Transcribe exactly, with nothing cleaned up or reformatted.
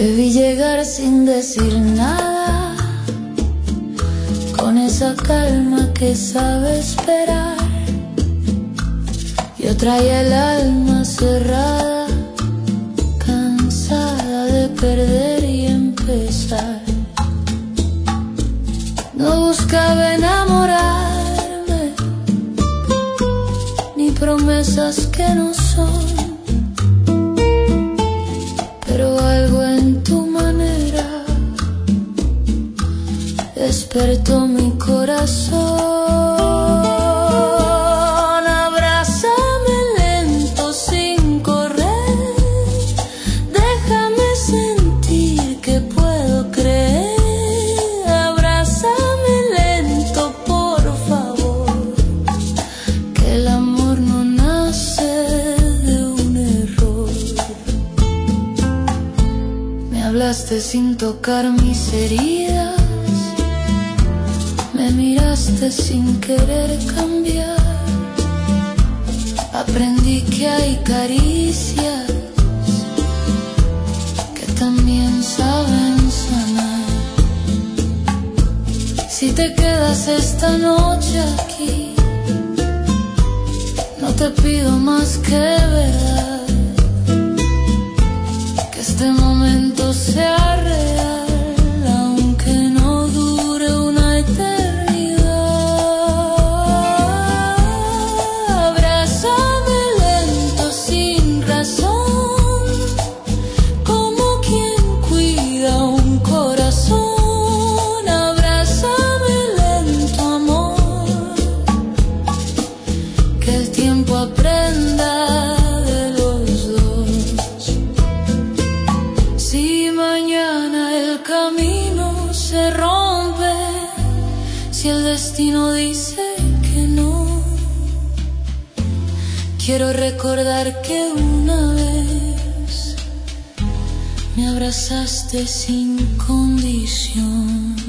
Te vi llegar sin decir nada, con esa calma que sabe esperar. Yo traía el alma cerrada, cansada de perder y empezar. No buscaba enamorarme, ni promesas que no son, pero algo en tu manera despertó mi corazón. Abrázame lento sin correr, déjame sentir que puedo creer. Abrázame lento por favor, que el amor no nace de un error. Me hablaste sin tocar mis heridas, me miraste sin querer cambiar. Aprendí que hay caricias que también saben sanar. Si te quedas esta noche aquí, no te pido más que verdad, que este momento sea real, aunque no dure una eternidad. Abrázame lento sin razón, como quien cuida un corazón. Abrázame lento, amor, que el tiempo aprenda de los dos. Si mañana el camino se rompe, si el destino dice que no, quiero recordar que una vez me abrazaste sin condición.